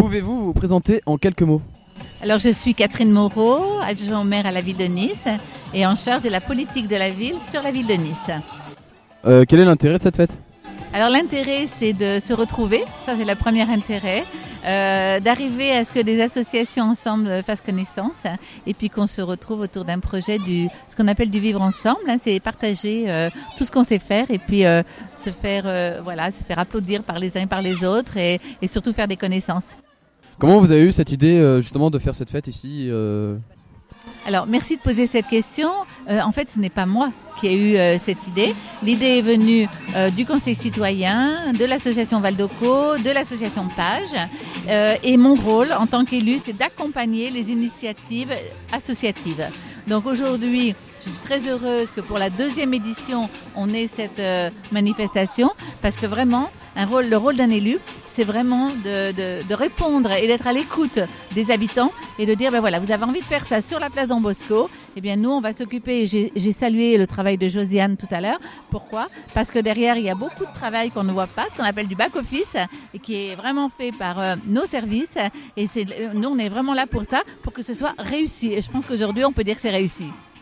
Pouvez-vous vous présenter en quelques mots ? Alors je suis Catherine Moreau, adjointe au maire à la ville de Nice et en charge de la politique de la ville sur la ville de Nice. Quel est l'intérêt de cette fête ? Alors l'intérêt c'est de se retrouver, ça c'est le premier intérêt, d'arriver à ce que des associations ensemble fassent connaissance et puis qu'on se retrouve autour d'un projet ce qu'on appelle du vivre ensemble, c'est partager tout ce qu'on sait faire et puis se faire applaudir par les uns et par les autres et surtout faire des connaissances. Comment vous avez eu cette idée justement de faire cette fête ici Alors, merci de poser cette question. En fait, ce n'est pas moi qui ai eu cette idée. L'idée est venue du Conseil citoyen, de l'association Valdoco, de l'association Page. Et mon rôle en tant qu'élu, c'est d'accompagner les initiatives associatives. Donc aujourd'hui, je suis très heureuse que pour la 2e édition, on ait cette manifestation parce que vraiment, le rôle d'un élu, c'est vraiment de répondre et d'être à l'écoute des habitants et de dire, vous avez envie de faire ça sur la place Don Bosco, eh bien nous on va s'occuper, j'ai salué le travail de Josiane tout à l'heure. Pourquoi ? Parce que derrière il y a beaucoup de travail qu'on ne voit pas, ce qu'on appelle du back-office, et qui est vraiment fait par nos services, et nous on est vraiment là pour ça, pour que ce soit réussi, et je pense qu'aujourd'hui on peut dire que c'est réussi.